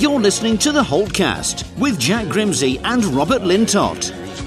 You're listening to the Holtcast with Jack Grimsey and Robert Lintott.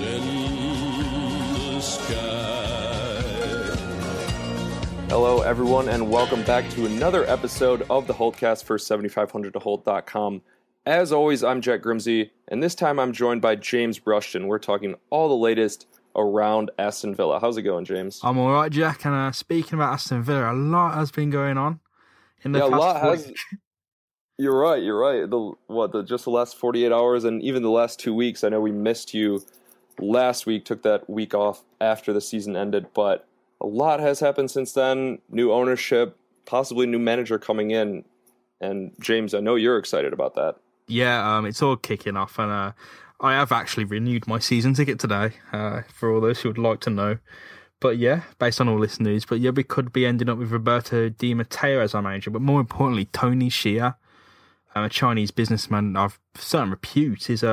Hello, everyone, and welcome back to another episode of the Holtcast for 7500toholt.com. As always, I'm Jack Grimsey, and this time I'm joined by James Rushton. We're talking all the latest around Aston Villa. How's it going, James? I'm all right, Jack. And speaking about Aston Villa, a lot has been going on in the past week. You're right. Just the last 48 hours and even the last 2 weeks. I know we missed you last week, took that week off after the season ended, but a lot has happened since then. New ownership, possibly new manager coming in. And James, I know you're excited about that. Yeah, it's all kicking off, and I have actually renewed my season ticket today, for all those who would like to know. But yeah, based on all this news, but yeah, we could be ending up with Roberto Di Matteo as our manager, but more importantly, Tony Xia, a Chinese businessman of certain repute, is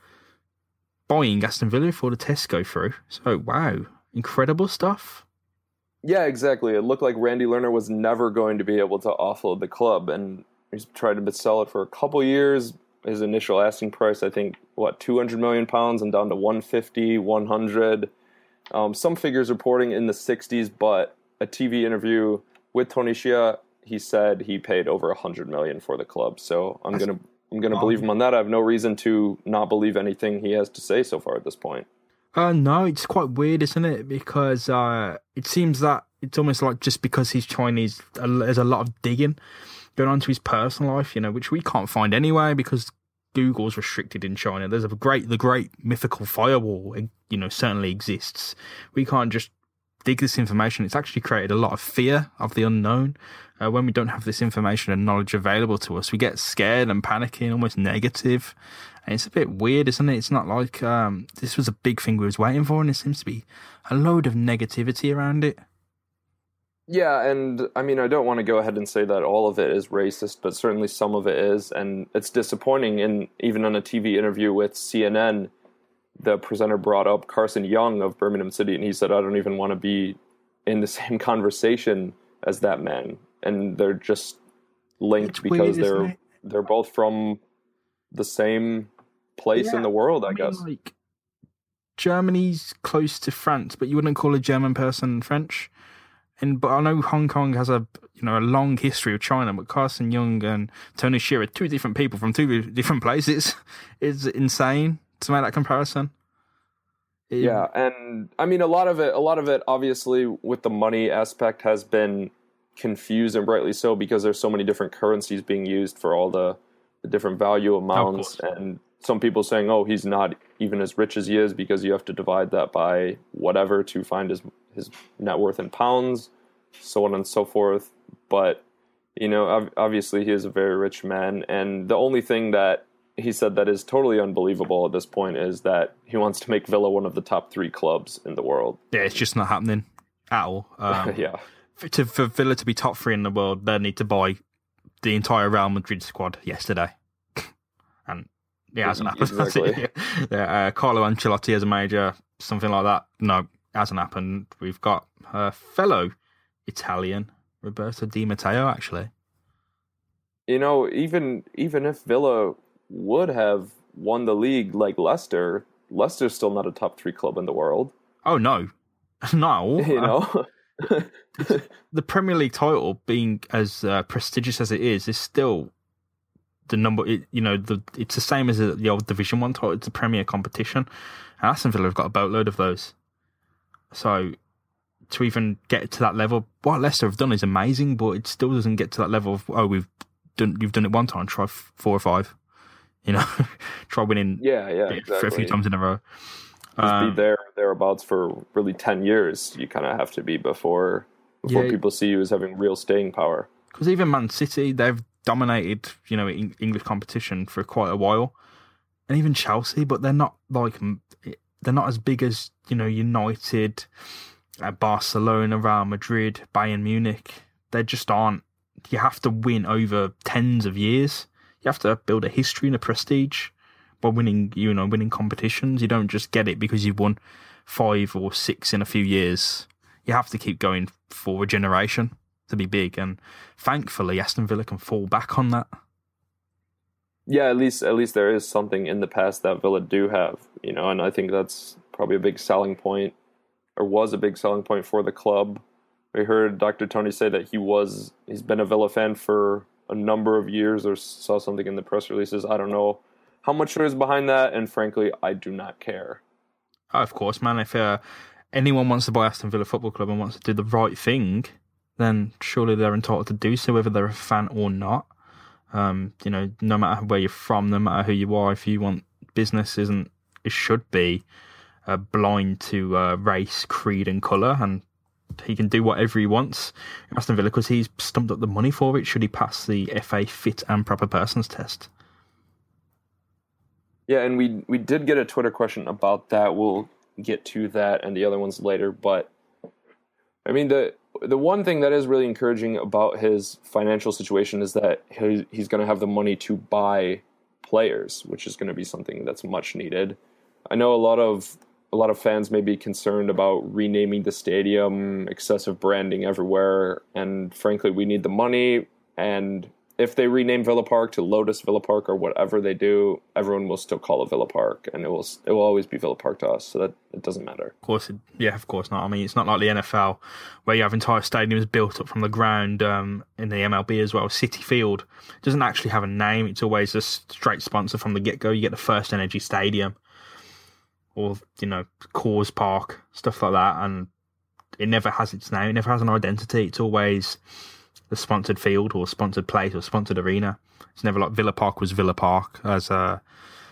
buying Aston Villa for the Tesco through. So, wow, incredible stuff. Yeah, exactly. It looked like Randy Lerner was never going to be able to offload the club, and he's tried to sell it for a couple years. His initial asking price, I think, £200 million and down to 150, 100. Some figures reporting in the 60s, but a TV interview with Tony Xia, he said he paid over 100 million for the club. So I'm gonna believe him on that. I have no reason to not believe anything he has to say so far at this point. No, it's quite weird, isn't it? Because it seems that it's almost like just because he's Chinese, there's a lot of digging going on to his personal life, which we can't find anyway because Google's restricted in China. There's the great mythical firewall, certainly exists. We can't just dig this information. It's actually created a lot of fear of the unknown. When we don't have this information and knowledge available to us, we get scared and panicking, almost negative. And it's a bit weird, isn't it? It's not like this was a big thing we was waiting for, and there seems to be a load of negativity around it. Yeah, and I mean, I don't want to go ahead and say that all of it is racist, but certainly some of it is, and it's disappointing. And even on a TV interview with CNN, the presenter brought up Carson Young of Birmingham City, and he said, I don't even want to be in the same conversation as that man. And they're just linked because they're both from the same place in the world, I guess. Like, Germany's close to France, but you wouldn't call a German person French. But I know Hong Kong has a long history of China, but Carson Young and Tony Xia are two different people from two different places. It's insane to make that comparison. Yeah, and I mean a lot of it obviously with the money aspect has been confused, and rightly so, because there's so many different currencies being used for all the different value amounts, and some people saying, oh, he's not even as rich as he is because you have to divide that by whatever to find his net worth in pounds, so on and so forth. But obviously he is a very rich man, and the only thing that he said that is totally unbelievable at this point is that he wants to make Villa one of the top 3 clubs in the world. Yeah, it's just not happening at all. Yeah. For Villa to be top 3 in the world, they need to buy the entire Real Madrid squad yesterday. And it hasn't happened. Exactly. Carlo Ancelotti as a manager, something like that. No, it hasn't happened. We've got a fellow Italian, Roberto Di Matteo, actually. Even if Villa would have won the league like Leicester's still not a top 3 club in the world. Oh, no. No. The Premier League title, being as prestigious as it is still the number. It's the same as the old Division 1 title. It's a Premier competition, and Aston Villa have got a boatload of those. So to even get to that level, what Leicester have done is amazing, but it still doesn't get to that level of you've done it one time, try 4 or 5. Try winning. Exactly. For a few times in a row. Just be thereabouts for really 10 years. You kind of have to be before people see you as having real staying power. Because even Man City, they've dominated, English competition for quite a while, and even Chelsea, but they're not as big as United, Barcelona, Real Madrid, Bayern Munich. They just aren't. You have to win over tens of years. You have to build a history and a prestige by winning competitions. You don't just get it because you've won 5 or 6 in a few years. You have to keep going for a generation to be big, and thankfully Aston Villa can fall back on that. Yeah, at least there is something in the past that Villa do have, and I think that's probably a big selling point, or was a big selling point for the club. I heard Dr. Tony say that he's been a Villa fan for a number of years, or saw something in the press releases. I don't know how much there is behind that, and frankly, I do not care. Oh, of course, man. If anyone wants to buy Aston Villa Football Club and wants to do the right thing, then surely they're entitled to do so, whether they're a fan or not. No matter where you're from, no matter who you are, if you want business, it should be blind to race, creed, and colour, and he can do whatever he wants in Aston Villa because he's stumped up the money for it. Should he pass the FA fit and proper persons test? Yeah, and we did get a Twitter question about that. We'll get to that and the other ones later, but I mean the one thing that is really encouraging about his financial situation is that he's going to have the money to buy players, which is going to be something that's much needed. I know a lot of fans may be concerned about renaming the stadium, excessive branding everywhere, and frankly, we need the money. And if they rename Villa Park to Lotus Villa Park or whatever they do, everyone will still call it Villa Park, and it will always be Villa Park to us. So that it doesn't matter. Of course not. I mean, it's not like the NFL where you have entire stadiums built up from the ground. In the MLB as well, Citi Field doesn't actually have a name. It's always a straight sponsor from the get-go. You get the First Energy Stadium, or Coors Park, stuff like that, and it never has its name. It never has an identity. It's always the sponsored field or sponsored place or sponsored arena. It's never like Villa Park was Villa Park, as the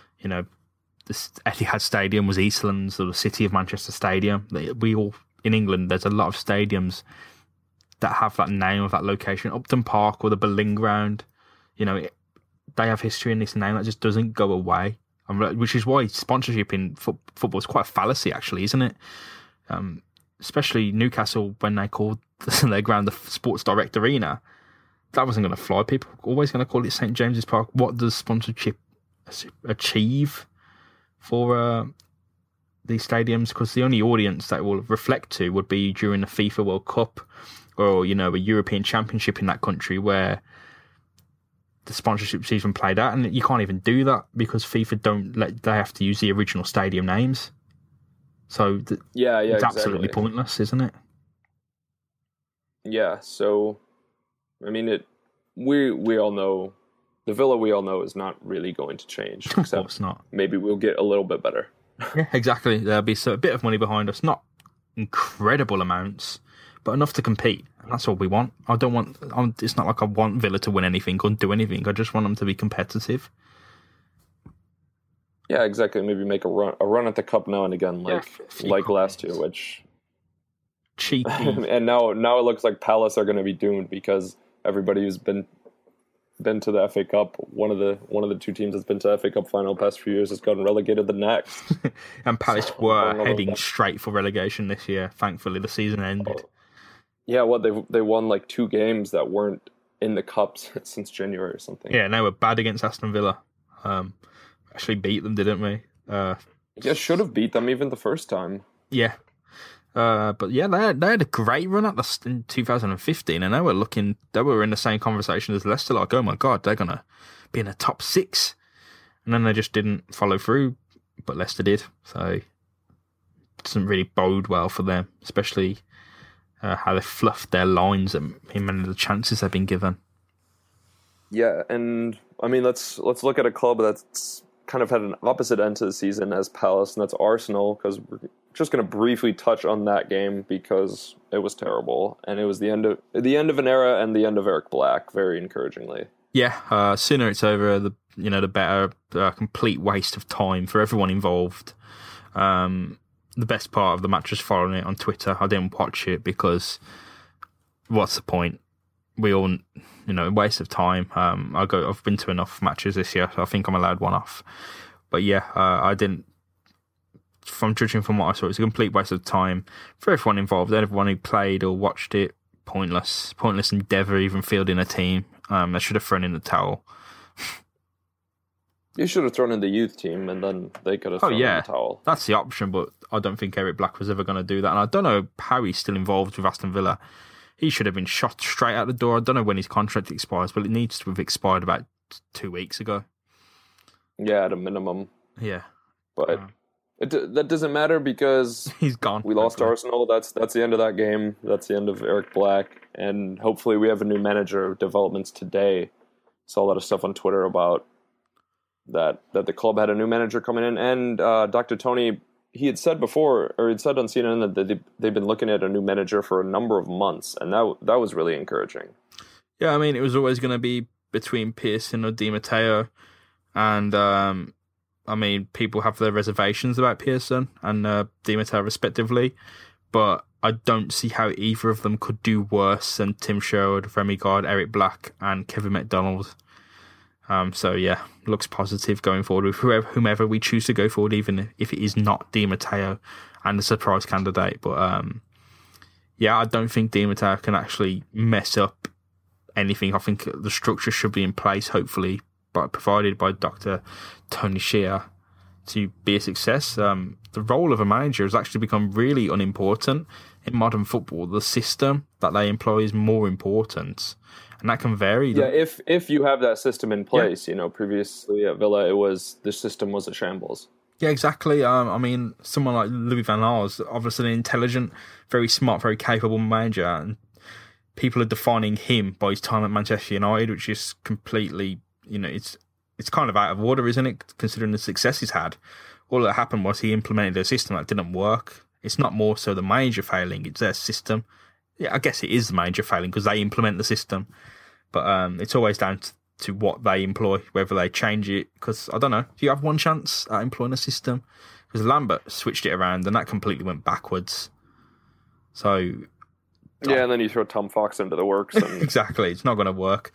Etihad Stadium was Eastlands or the City of Manchester Stadium. We all in England, there's a lot of stadiums that have that name of that location. Upton Park or the Boleyn Ground, they have history in this name that just doesn't go away. Which is why sponsorship in football is quite a fallacy, actually, isn't it? Especially Newcastle, when they called their ground the Sports Direct Arena, that wasn't going to fly. People were always going to call it St James's Park. What does sponsorship achieve for these stadiums? Because the only audience that it will reflect to would be during the FIFA World Cup or, a European Championship in that country where the sponsorship season played out, and you can't even do that because FIFA they have to use the original stadium names. So it's absolutely pointless, isn't it? Yeah. So, I mean, we all know the Villa we all know is not really going to change. Of course not. Maybe we'll get a little bit better. Yeah, exactly. There'll be a bit of money behind us, not incredible amounts, but enough to compete. And that's all we want. It's not like I want Villa to win anything or do anything. I just want them to be competitive. Yeah, exactly. Maybe make a run at the cup now and again, like last year, which cheeky. And now it looks like Palace are going to be doomed because everybody who's been to the FA Cup, one of the two teams that's been to the FA Cup final the past few years has gotten relegated the next. And Palace were heading straight for relegation this year. Thankfully, the season ended. Yeah, they won like 2 games that weren't in the cups since January or something. Yeah, and they were bad against Aston Villa. Actually beat them, didn't we? Should have beat them even the first time. Yeah. But yeah, they had a great run in 2015, and they were in the same conversation as Leicester, like, oh my God, they're going to be in the top 6. And then they just didn't follow through, but Leicester did. So it doesn't really bode well for them, especially how they fluffed their lines in many of the chances they've been given. Yeah, and I mean, let's look at a club that's kind of had an opposite end to the season as Palace, and that's Arsenal, because we're just going to briefly touch on that game because it was terrible, and it was the end of an era and the end of Eric Black, very encouragingly. Yeah, sooner it's over, the better. Complete waste of time for everyone involved. The best part of the match was following it on Twitter. I didn't watch it because what's the point? We all, waste of time. I've been to enough matches this year, so I think I'm allowed one off. But yeah, I didn't. From judging from what I saw, it's a complete waste of time for everyone involved. Everyone who played or watched it, pointless endeavour. Even fielding a team, they should have thrown in the towel. You should have thrown in the youth team, and then they could have thrown in the towel. That's the option, but I don't think Eric Black was ever going to do that, and I don't know how he's still involved with Aston Villa. He should have been shot straight out the door. I don't know when his contract expires, but it needs to have expired about 2 weeks ago. Yeah, at a minimum. Yeah. But that doesn't matter because he's gone. We lost Arsenal. That's the end of that game. That's the end of Eric Black. And hopefully we have a new manager. Developments today. Saw a lot of stuff on Twitter about that the club had a new manager coming in. And Dr. Tony, he had said before, or he'd said on CNN that they've been looking at a new manager for a number of months. And that was really encouraging. Yeah, I mean, it was always going to be between Pearson or Di Matteo. And, I mean, people have their reservations about Pearson and Di Matteo respectively, but I don't see how either of them could do worse than Tim Sherwood, Remy Gard, Eric Black, and Kevin McDonald. So, yeah, looks positive going forward with whomever we choose to go forward, even if it is not Di Matteo and a surprise candidate. But, yeah, I don't think Di Matteo can actually mess up anything. I think the structure should be in place, hopefully, but provided by Dr. Tony Shea to be a success. The role of a manager has actually become really unimportant in modern football. The system that they employ is more important, and that can vary. Yeah, if you have that system in place, previously at Villa, the system was a shambles. Yeah, exactly. I mean, someone like Louis van Gaal is obviously an intelligent, very smart, very capable manager, and people are defining him by his time at Manchester United, which is completely, it's kind of out of order, isn't it, considering the success he's had. All that happened was he implemented a system that didn't work. It's not more so the manager failing, it's their system. Yeah, I guess it is the manager failing because they implement the system. But it's always down to what they employ, whether they change it. Because, I don't know, do you have one chance at employing a system? Because Lambert switched it around and that completely went backwards. So... yeah, and then you throw Tom Fox into the works. And... exactly, it's not going to work.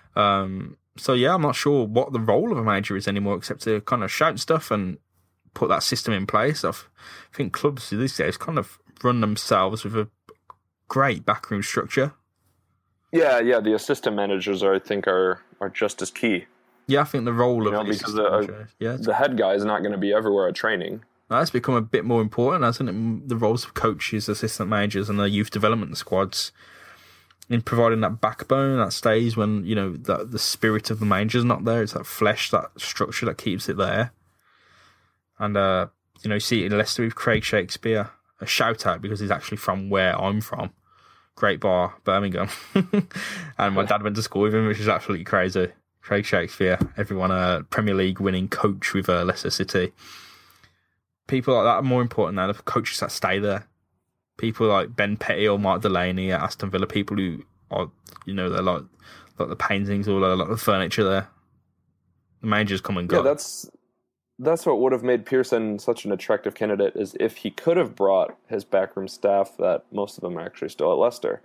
So, yeah, I'm not sure what the role of a manager is anymore, except to kind of shout stuff and put that system in place. I think clubs these days kind of run themselves with a great backroom structure. Yeah, the assistant managers I think are just as key. Yeah, I think the role of the because the head guy is not going to be everywhere at training. That's become a bit more important, hasn't it? The roles of coaches, assistant managers, and the youth development squads, in providing that backbone that stays when the spirit of the manager's not there. It's that flesh, that structure that keeps it there. And you see it in Leicester with Craig Shakespeare. A shout out because he's actually from where I'm from, Great Bar, Birmingham, and my dad went to school with him, which is absolutely crazy. Craig Shakespeare, everyone a Premier League winning coach with Leicester City. People like that are more important than the coaches that stay there. People like Ben Petty or Mark Delaney at Aston Villa, people who are, they're like the paintings or like the furniture there. The managers come and go. Yeah, that's what would have made Pearson such an attractive candidate, is if he could have brought his backroom staff, that most of them are actually still at Leicester.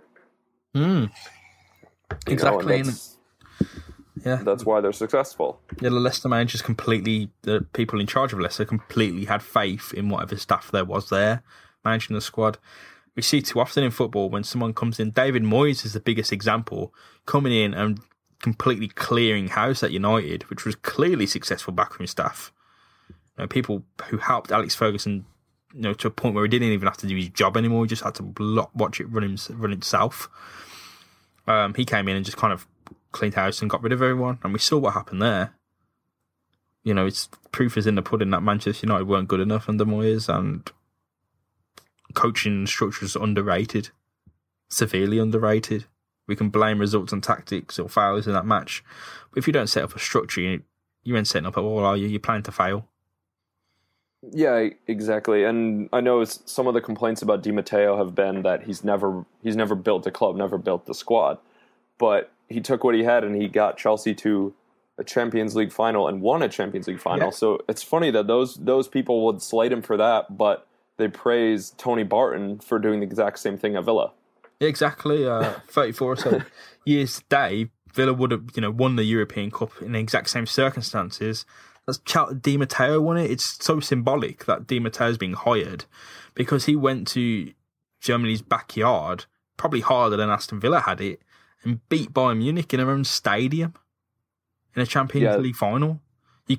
Exactly. That's why they're successful. Yeah, the Leicester managers the people in charge of Leicester completely had faith in whatever staff there was there, managing the squad. We see too often in football when someone comes in, David Moyes is the biggest example, coming in and completely clearing house at United, which was clearly successful backroom staff. People who helped Alex Ferguson, to a point where he didn't even have to do his job anymore. He just had to watch it run itself. He came in and just kind of cleaned house and got rid of everyone, and we saw what happened there. It's proof is in the pudding that Manchester United weren't good enough under Moyes, and coaching structures underrated, severely underrated. We can blame results and tactics or failures in that match, but if you don't set up a structure, you ain't setting up at all, are you? You're planning to fail. Yeah, exactly. And I know some of the complaints about Di Matteo have been that he's never built a club, never built the squad. But he took what he had and he got Chelsea to a Champions League final and won a Champions League final. Yeah. So it's funny that those people would slate him for that, but they praise Tony Barton for doing the exact same thing at Villa. Exactly. 34 or so years today, Villa would have won the European Cup in the exact same circumstances. That's Di Matteo won it. It's so symbolic that Di Matteo's being hired because he went to Germany's backyard, probably harder than Aston Villa had it, and beat Bayern Munich in their own stadium in a Champions League final. You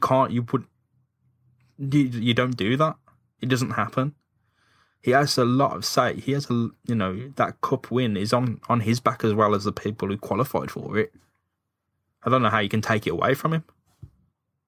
don't do that. It doesn't happen. He has a lot of say. He has that cup win is on his back as well as the people who qualified for it. I don't know how you can take it away from him.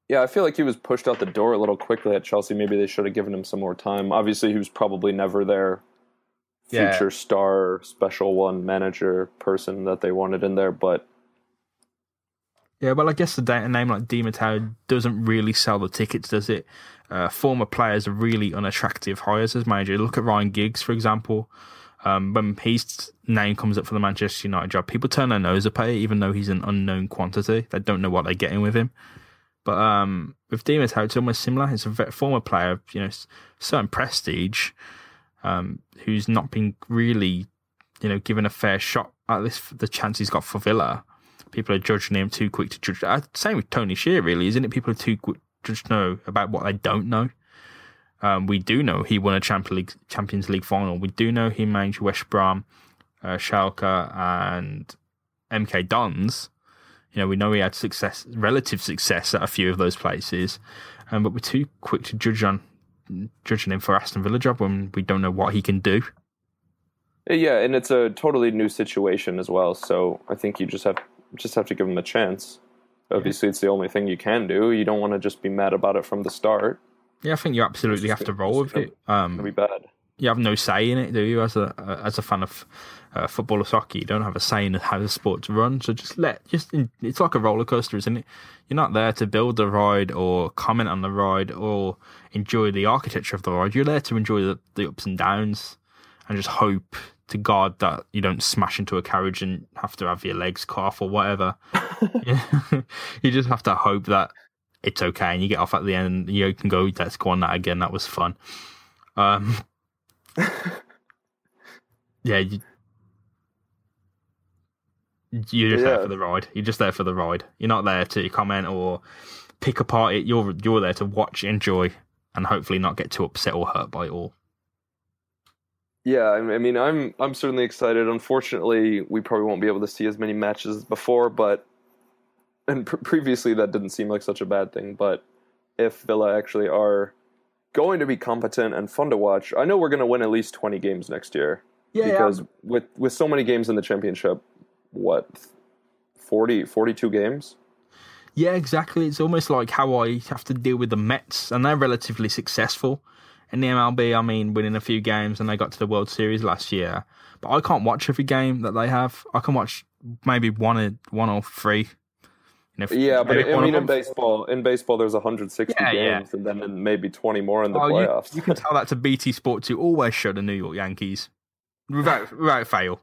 Yeah, I feel like he was pushed out the door a little quickly at Chelsea. Maybe they should have given him some more time. Obviously, he was probably never their future star, special one manager person that they wanted in there, but... Yeah, well, I guess a name like Di Matteo doesn't really sell the tickets, does it? Former players are really unattractive hires as manager. Look at Ryan Giggs, for example. When his name comes up for the Manchester United job, people turn their nose up at it, even though he's an unknown quantity. They don't know what they're getting with him. But with Di Matteo, it's almost similar. It's a former player, certain prestige, who's not been really, given a fair shot at the chance he's got for Villa. People are judging him too quick to judge. Same with Tony Shearer, really, isn't it? People are too quick to just know about what they don't know. We do know he won a Champions League final. We do know he managed West Brom, Schalke, and MK Dons. We know he had relative success at a few of those places, but we're too quick to judging him for Aston Villa job when we don't know what he can do. Yeah, and it's a totally new situation as well. So I think you just have to give him a chance. Obviously, it's the only thing you can do. You don't want to just be mad about it from the start. Yeah, I think you absolutely have to roll with it. It'll be bad. You have no say in it, do you? As a fan of football or soccer, you don't have a say in how the sport's run. So it's like a roller coaster, isn't it? You're not there to build the ride or comment on the ride or enjoy the architecture of the ride. You're there to enjoy the ups and downs and just hope to God that you don't smash into a carriage and have to have your legs cut off or whatever. You just have to hope that it's okay and you get off at the end and you can go, let's go on that again. That was fun. Yeah, you're just there for the ride. You're just there for the ride. You're not there to comment or pick apart it. You're there to watch, enjoy, and hopefully not get too upset or hurt by it all. Yeah, I mean, I'm certainly excited. Unfortunately, we probably won't be able to see as many matches as before, and previously that didn't seem like such a bad thing. But if Villa actually are going to be competent and fun to watch, I know we're going to win at least 20 games next year. Yeah, because with so many games in the Championship, 42 games? Yeah, exactly. It's almost like how I have to deal with the Mets, and they're relatively successful in the MLB. I mean, winning a few games, and they got to the World Series last year. But I can't watch every game that they have. I can watch maybe one or three. Yeah, but in baseball, there's 160 games, and then maybe 20 more in the playoffs. You can tell that to BT Sport to always show the New York Yankees without fail.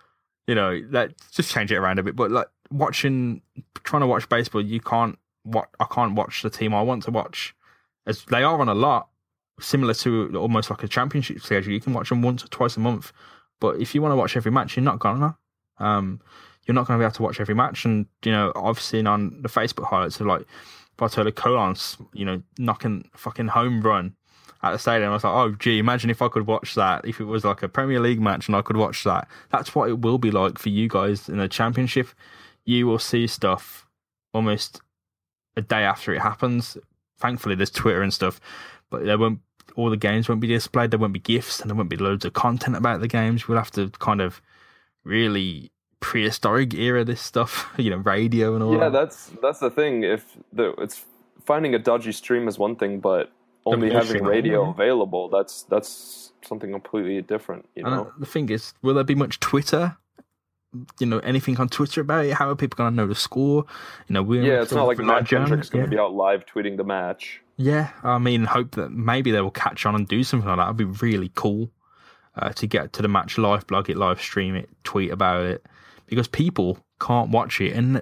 Just change it around a bit. But like trying to watch baseball, I can't watch the team I want to watch, as they are on a lot, similar to almost like a championship schedule. You can watch them once or twice a month, but if you want to watch every match, you're not gonna. You're not going to be able to watch every match. And, I've seen on the Facebook highlights of like Bartolo Colon's, knocking a fucking home run at the stadium. I was like, oh, gee, imagine if I could watch that. If it was like a Premier League match and I could watch that. That's what it will be like for you guys in the Championship. You will see stuff almost a day after it happens. Thankfully, there's Twitter and stuff, but all the games won't be displayed. There won't be GIFs and there won't be loads of content about the games. We'll have to kind of really prehistoric era this stuff, radio and all. Yeah, that's the thing. It's finding a dodgy stream is one thing, but only having radio available, that's something completely different. The thing is, will there be much Twitter? Anything on Twitter about it? How are people going to know the score? It's not like Matt Kendrick's going to be out live tweeting the match. Yeah, I mean, hope that maybe they will catch on and do something like that. That'd be really cool to get to the match live, blog it, live stream it, tweet about it. Because people can't watch it, and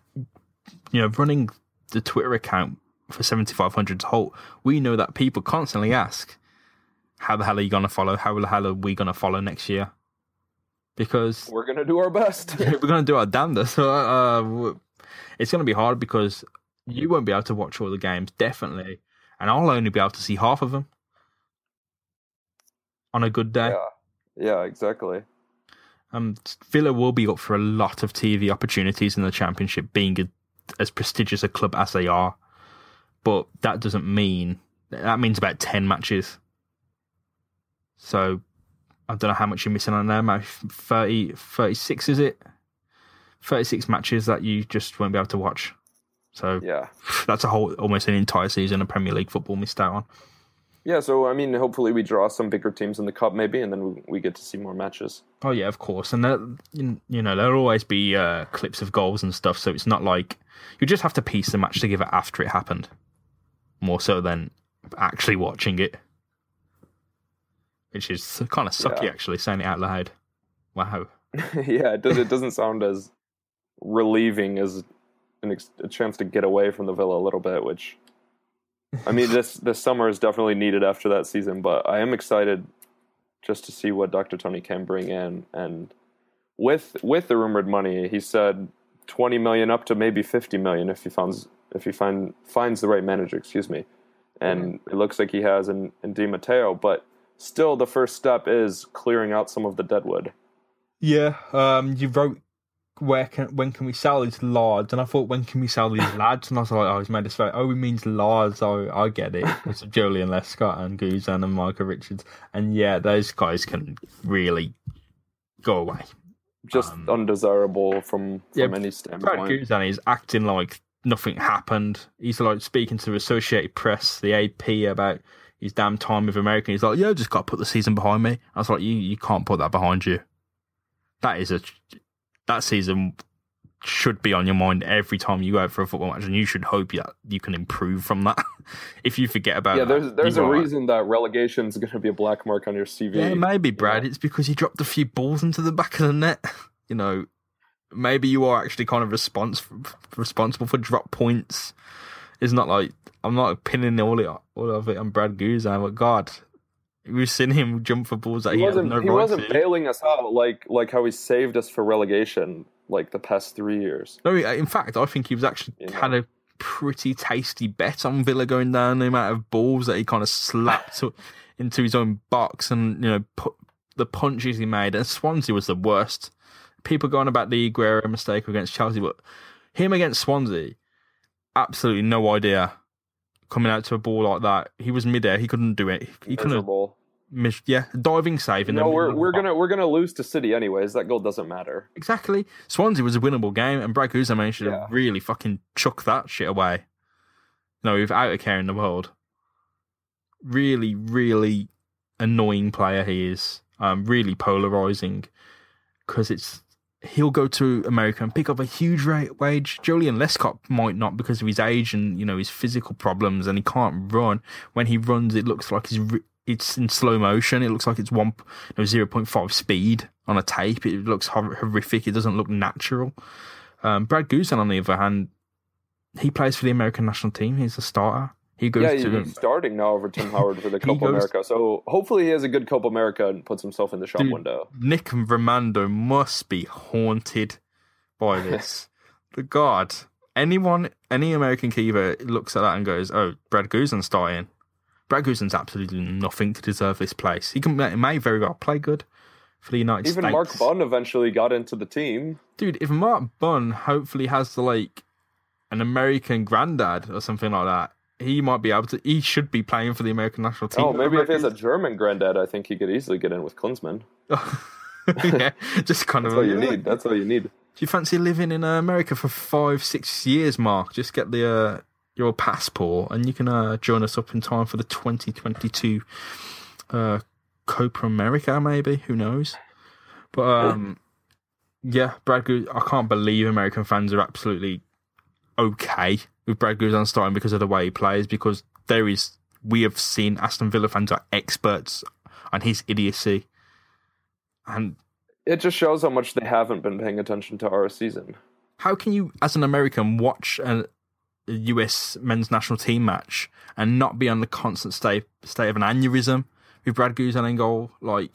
running the Twitter account for 7500's Holte, we know that people constantly ask, "How the hell are you going to follow? How the hell are we going to follow next year?" Because we're going to do our best. We're going to do our damnedest. So it's going to be hard because you won't be able to watch all the games, definitely, and I'll only be able to see half of them on a good day. Yeah, exactly. Villa will be up for a lot of TV opportunities in the Championship, being as prestigious a club as they are. But that means about 10 matches. So I don't know how much you're missing on there. Maybe 36, is it? 36 matches that you just won't be able to watch. So that's almost an entire season of Premier League football missed out on. Yeah, so I mean, hopefully we draw some bigger teams in the cup, maybe, and then we get to see more matches. Oh yeah, of course, and there'll always be clips of goals and stuff. So it's not like you just have to piece the match together after it happened, more so than actually watching it, which is kind of sucky. Actually, saying it out loud. Wow. Yeah, it doesn't sound as relieving as a chance to get away from the Villa a little bit, which. I mean, this summer is definitely needed after that season, but I am excited just to see what Dr. Tony can bring in. And with the rumored money, he said 20 million up to maybe 50 million if he finds the right manager. Excuse me, and it looks like he has in Di Matteo. But still, the first step is clearing out some of the deadwood. Yeah, you wrote. When can we sell these lads? And I thought, when can we sell these lads? And I was like, oh, he's made us very. Oh, he means lads. Oh, I get it. It's Julian Lescott and Guzan and Michael Richards. And yeah, those guys can really go away. Just undesirable from any standpoint. Brad Guzan is acting like nothing happened. He's like speaking to Associated Press, the AP, about his damn time with America. He's like, yeah, I just got to put the season behind me. I was like, you can't put that behind you. That season should be on your mind every time you go out for a football match, and you should hope that you can improve from that. If you forget about there's a reason that relegation is going to be a black mark on your CV. Yeah, maybe, Brad. It's because you dropped a few balls into the back of the net. Maybe you are actually kind of responsible for drop points. It's not like I'm not pinning all of it on Brad Guzan, but God. We've seen him jump for balls that he wasn't bailing us out like how he saved us for relegation like the past 3 years. No, in fact, I think he was actually had a pretty tasty bet on Villa going down, the amount of balls that he kind of slapped into his own box, and put the punches he made. And Swansea was the worst. People going about the Aguero mistake against Chelsea, but him against Swansea, absolutely no idea. Coming out to a ball like that, he was midair. He couldn't do it. He couldn't. Diving save. No, we're gonna lose to City anyways. That goal doesn't matter. Exactly. Swansea was a winnable game, and Brad Guzan managed to really fucking chuck that shit away. Without a care in the world. Really, really annoying player he is. Really polarizing, because he'll go to America and pick up a huge wage. Julian Lescott might not, because of his age and his physical problems, and he can't run. When he runs, it looks like it's in slow motion. It looks like it's 0.5 speed on a tape. It looks horrific. It doesn't look natural. Brad Guzan, on the other hand, he plays for the American national team. He's a starter. He's starting now over Tim Howard for the Copa America. So hopefully he has a good Copa America and puts himself in the shop window. Nick Romando must be haunted by this. The God, any American keeper looks at that and goes, "Oh, Brad Guzan's starting." Brad Guzan's absolutely nothing to deserve this place. He may very well play good for the United States. Even Mark Bunn eventually got into the team. Dude, if Mark Bunn hopefully has an American granddad or something like that, he might be able to. He should be playing for the American national team. Oh, maybe if he has a German granddad, I think he could easily get in with Klinsmann. Yeah, just kind That's of. all you need. That's all you need. Do you fancy living in America for 5-6 years, Mark? Just get your passport, and you can join us up in time for the 2022 Copa America. Maybe, who knows? But Brad Guzan. I can't believe American fans are absolutely okay with Brad Guzan starting because of the way he plays, because we have seen Aston Villa fans are experts on his idiocy, and it just shows how much they haven't been paying attention to our season. How can you, as an American, watch a US men's national team match and not be on the constant state of an aneurysm with Brad Guzan in goal?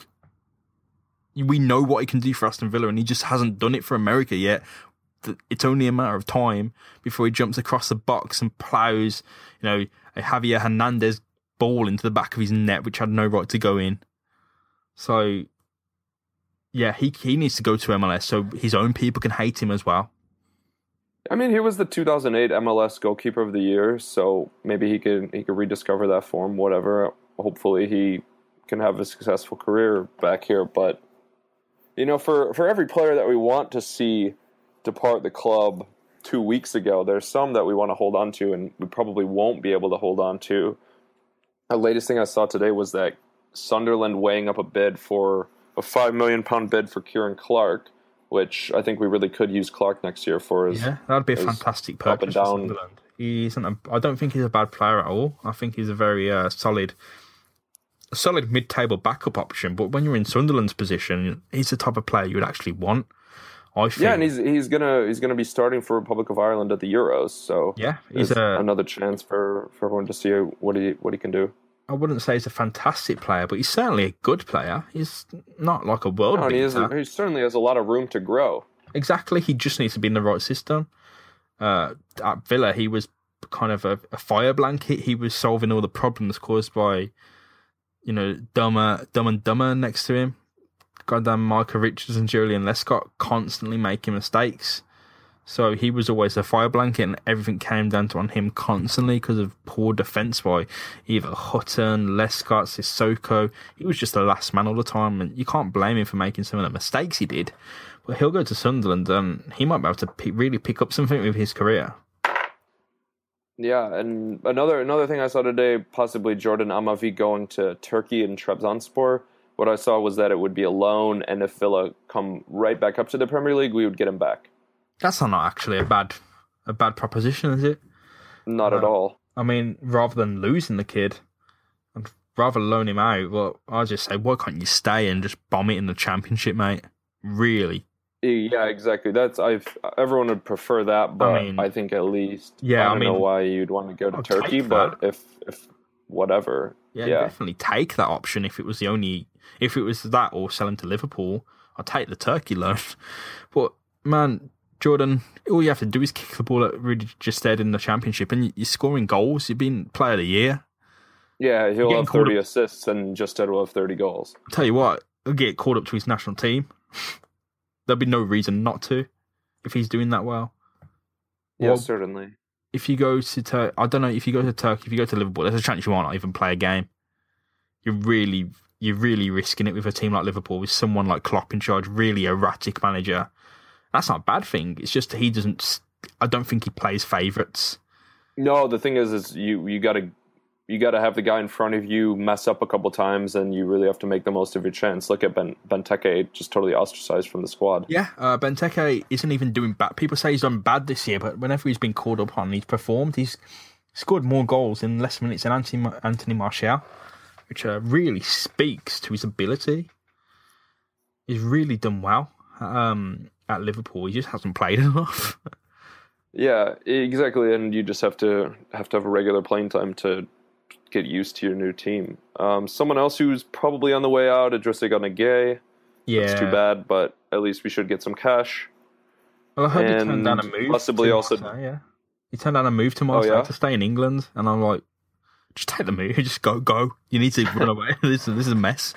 We know what he can do for Aston Villa, and he just hasn't done it for America yet. It's only a matter of time before he jumps across the box and plows, a Javier Hernandez ball into the back of his net, which had no right to go in. So, yeah, he needs to go to MLS so his own people can hate him as well. I mean, he was the 2008 MLS Goalkeeper of the Year, so maybe he could rediscover that form. Whatever. Hopefully, he can have a successful career back here. But for every player that we want to see depart the club, 2 weeks ago. There's some that we want to hold on to, and we probably won't be able to hold on to. The latest thing I saw today was that Sunderland weighing up a bid for a £5 million bid for Kieran Clark, which I think we really could use Clark next year for. That'd be a fantastic purchase for Sunderland. I don't think he's a bad player at all. I think he's a very solid mid-table backup option. But when you're in Sunderland's position, he's the type of player you would actually want. I think. Yeah, and he's gonna be starting for Republic of Ireland at the Euros. So yeah, he's another chance for everyone to see what he can do. I wouldn't say he's a fantastic player, but he's certainly a good player. He's not like a world beater. He certainly has a lot of room to grow. Exactly. He just needs to be in the right system. At Villa, he was kind of a fire blanket. He was solving all the problems caused by, Dumb and Dumber next to him. Goddamn Micah Richards and Julian Lescott constantly making mistakes. So he was always a fire blanket, and everything came down on him constantly because of poor defence by either Hutton, Lescott, Sissoko. He was just the last man all the time, and you can't blame him for making some of the mistakes he did. But he'll go to Sunderland, and he might be able to really pick up something with his career. Yeah, and another thing I saw today, possibly Jordan Amavi going to Turkey and Trabzonspor. What I saw was that it would be a loan, and if Villa come right back up to the Premier League, we would get him back. That's not actually a bad proposition, is it? Not at all. I mean, rather than losing the kid, I'd rather loan him out. Well, I'll just say, why can't you stay and just bomb it in the Championship, mate? Really? Yeah, exactly. Everyone would prefer that, but I think at least I don't know why you'd want to go to Turkey, but if whatever, yeah, definitely take that option if it was that or sell him to Liverpool. I'd take the Turkey loan, but man. Jordan, all you have to do is kick the ball at Rudy Gestede in the Championship, and you're scoring goals. You've been Player of the Year. Yeah, he'll have 30 assists, and Gestede will have 30 goals. I'll tell you what, he'll get called up to his national team. There'll be no reason not to, if he's doing that well. Yeah, certainly. If you go to I don't know, if you go to Turkey, if you go to Liverpool, there's a chance you might not even play a game. You're really risking it with a team like Liverpool, with someone like Klopp in charge, really erratic manager. That's not a bad thing. It's just he doesn't. I don't think he plays favourites. No, the thing is you got to have the guy in front of you mess up a couple times, and you really have to make the most of your chance. Look at Benteke, just totally ostracized from the squad. Yeah, Benteke isn't even doing bad. People say he's done bad this year, but whenever he's been called upon, he's performed. He's scored more goals in less minutes than Anthony Martial, which really speaks to his ability. He's really done well. At Liverpool, he just hasn't played enough. Yeah, exactly, and you just have to have a regular playing time to get used to your new team. Someone else who's probably on the way out, Idrissa Gana Gueye. Yeah, that's too bad, but at least we should get some cash. Well, I heard he turned down a move. Possibly also, yeah, he turned down a move to Marseille to stay in England, and I'm like, just take the move, just go. You need to run away. This is a mess.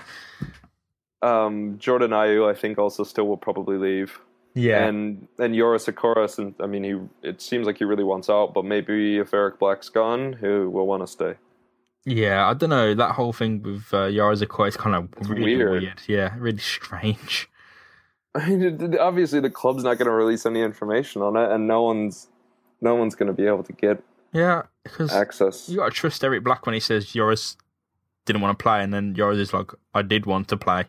Jordan Ayew, I think, also still will probably leave. Yeah, and Joris Okoras, and I mean, it seems like he really wants out, but maybe if Eric Black's gone, who will want to stay? Yeah, I don't know. That whole thing with Joris Okoras is kind of really weird. Yeah, really strange. I mean, obviously the club's not going to release any information on it, and no one's going to be able to get access. You got to trust Eric Black when he says Joris didn't want to play, and then Joris is like, "I did want to play."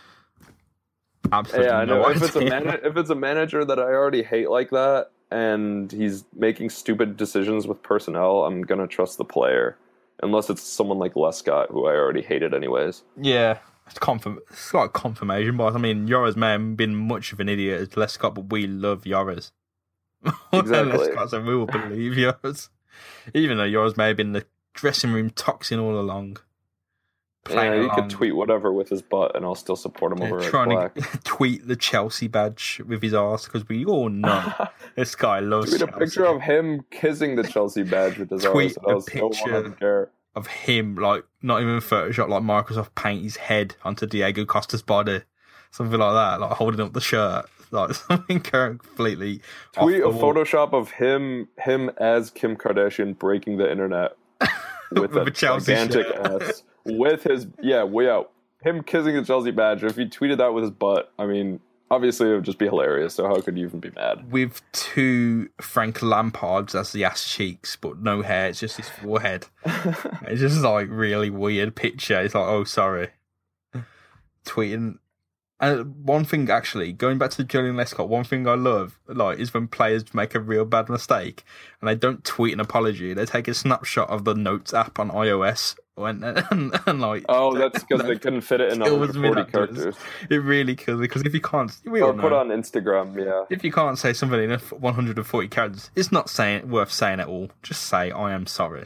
Absolutely. Yeah, I know. If it's a manager that I already hate like that, and he's making stupid decisions with personnel, I'm gonna trust the player, unless it's someone like Lescott, who I already hated anyways. Yeah, it's like confirmation bias. I mean, Joris may have been much of an idiot as Lescott, but we love Joris. Exactly. Lescott, so we will believe Joris, even though Joris may have been the dressing room toxin all along. Yeah, he could tweet whatever with his butt, and I'll still support him over trying Black. To tweet the Chelsea badge with his arse, because we all know this guy loves Tweet a picture of him kissing the Chelsea badge with his arse. Tweet a picture of him, like, not even Photoshop, like Microsoft Paint his head onto Diego Costa's body. Something like that, like holding up the shirt. Like something completely Tweet a Photoshop of him as Kim Kardashian breaking the internet with a gigantic ass. With his him kissing the Chelsea badge. If he tweeted that with his butt, I mean, obviously it would just be hilarious. So how could you even be mad? With 2 Frank Lampards as the ass cheeks, but no hair. It's just his forehead. It's just like really weird picture. It's like, oh, sorry. Tweeting. And one thing, actually, going back to Julian Lescott, one thing I love, like, is when players make a real bad mistake and they don't tweet an apology. They take a snapshot of the Notes app on iOS and like... Oh, that's because they couldn't fit it in 140 characters. It really kills me, because if you can't... Or put on Instagram, yeah. If you can't say something in 140 characters, it's not worth saying at all. Just say, I am sorry.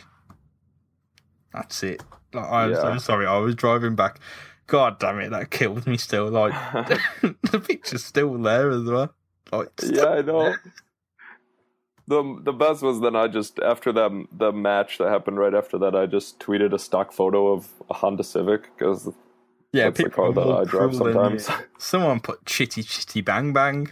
That's it. Like, I'm so sorry. I was driving back... God damn it, that kills me still. Like, the picture's still there as well. Like, yeah, I know. The best was then I just, after the match that happened right after that, I just tweeted a stock photo of a Honda Civic, because that's the car that I drive sometimes. Someone put chitty chitty bang bang.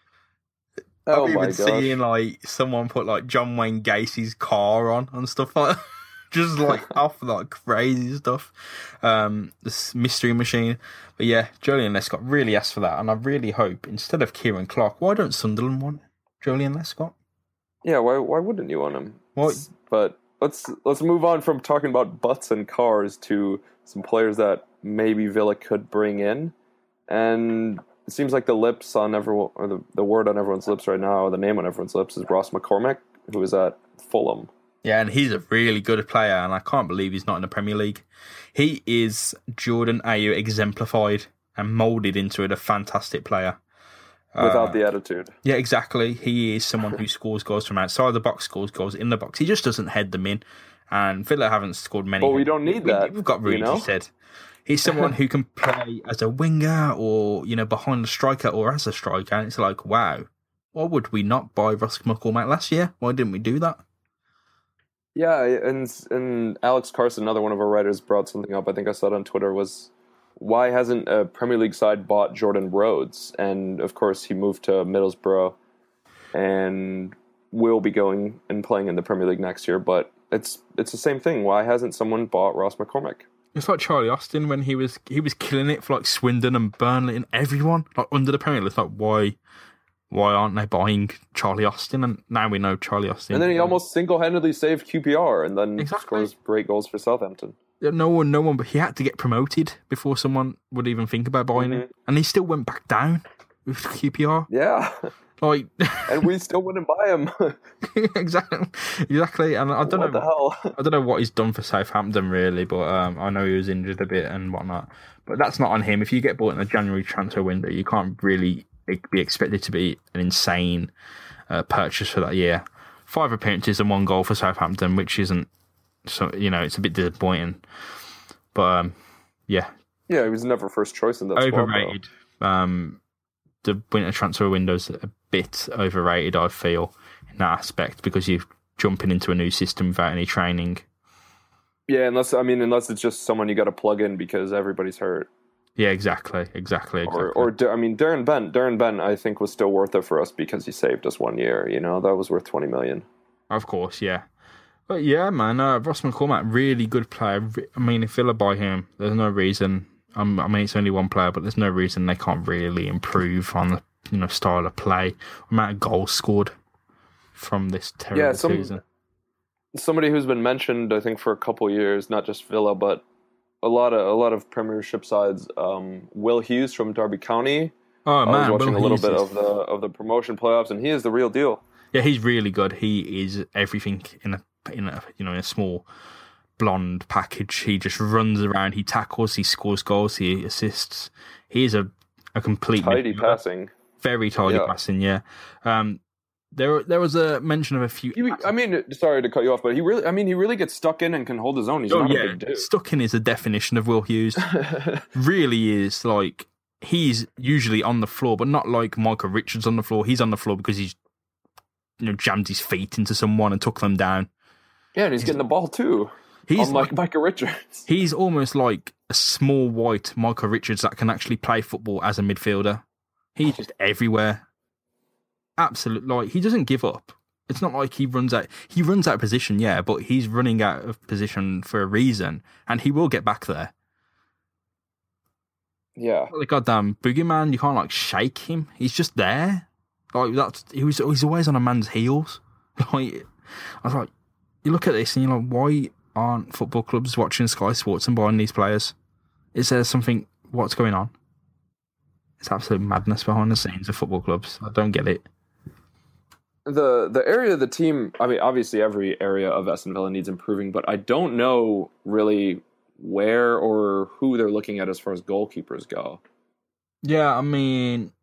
Oh I've my even seen, like, someone put, like, John Wayne Gacy's car on and stuff like that. Just like off like crazy stuff. This Mystery Machine. But yeah, Julian Lescott really asked for that, and I really hope instead of Kieran Clark, why don't Sunderland want Julian Lescott? Yeah, why wouldn't you want him? Why? But let's move on from talking about butts and cars to some players that maybe Villa could bring in. And it seems like the lips on everyone, or the word on everyone's lips right now, or the name on everyone's lips, is Ross McCormack, who is at Fulham. Yeah, and he's a really good player, and I can't believe he's not in the Premier League. He is Jordan Ayew exemplified and moulded into a fantastic player. Without the attitude. Yeah, exactly. He is someone who scores goals from outside the box, scores goals in the box. He just doesn't head them in. And Villa haven't scored many. But we don't need that. We've got Rudy said. He's someone who can play as a winger or, behind the striker or as a striker. And it's like, wow, why would we not buy Ross McCormack last year? Why didn't we do that? Yeah, and Alex Carson, another one of our writers, brought something up. I think I saw it on Twitter, was why hasn't a Premier League side bought Jordan Rhodes? And of course, he moved to Middlesbrough and will be going and playing in the Premier League next year. But it's the same thing. Why hasn't someone bought Ross McCormack? It's like Charlie Austin when he was killing it for like Swindon and Burnley and everyone like under the Premier League. It's like why aren't they buying Charlie Austin? And now we know Charlie Austin. And then he almost single-handedly saved QPR and then scores great goals for Southampton. No one, but he had to get promoted before someone would even think about buying him. And he still went back down with QPR. Yeah. Like, and we still wouldn't buy him. Exactly. And I don't know. What the hell? I don't know what he's done for Southampton, really, but I know he was injured a bit and whatnot. But that's not on him. If you get bought in the January transfer window, you can't really be expected to be an insane purchase for that year. 5 appearances and 1 goal for Southampton, which isn't so, it's a bit disappointing. But yeah, he was never first choice in that overrated. The winter transfer window's a bit overrated, I feel, in that aspect, because you're jumping into a new system without any training. Yeah, unless it's just someone you got to plug in because everybody's hurt. Yeah, exactly. Or Darren Bent, I think, was still worth it for us because he saved us 1 year. That was worth 20 million. Of course, yeah. But yeah, man, Ross McCormack, really good player. I mean, if Villa buy him, there's no reason. It's only one player, but there's no reason they can't really improve on the style of play, amount of goals scored from this terrible season. Somebody who's been mentioned, I think, for a couple of years, not just Villa, but a lot of Premiership sides. Will Hughes from Derby County. Oh man, I was watching a little bit of the promotion playoffs, and he is the real deal. Yeah, he's really good. He is everything in a small blonde package. He just runs around, he tackles, he scores goals, he assists. He is a complete tidy passing, very tidy passing. Yeah. There was a mention of a few. Sorry to cut you off, but he really gets stuck in and can hold his own. He's not a big dude. Stuck in is a definition of Will Hughes. Really is. Like, he's usually on the floor, but not like Michael Richards on the floor. He's on the floor because he's jammed his feet into someone and took them down. Yeah, and he's getting the ball too. He's like Michael Richards. He's almost like a small white Michael Richards that can actually play football as a midfielder. He's just everywhere. Absolutely, like, he doesn't give up. It's not like he runs out of position, yeah, but he's running out of position for a reason, and he will get back there. Yeah. The goddamn boogeyman, you can't, like, shake him. He's just there. Like, he's always on a man's heels. Like, I was like, you look at this and you're like, why aren't football clubs watching Sky Sports and buying these players? Is there something, what's going on? It's absolute madness behind the scenes of football clubs. I don't get it. The area of the team, I mean, obviously every area of Aston Villa needs improving, but I don't know really where or who they're looking at as far as goalkeepers go. Yeah, I mean,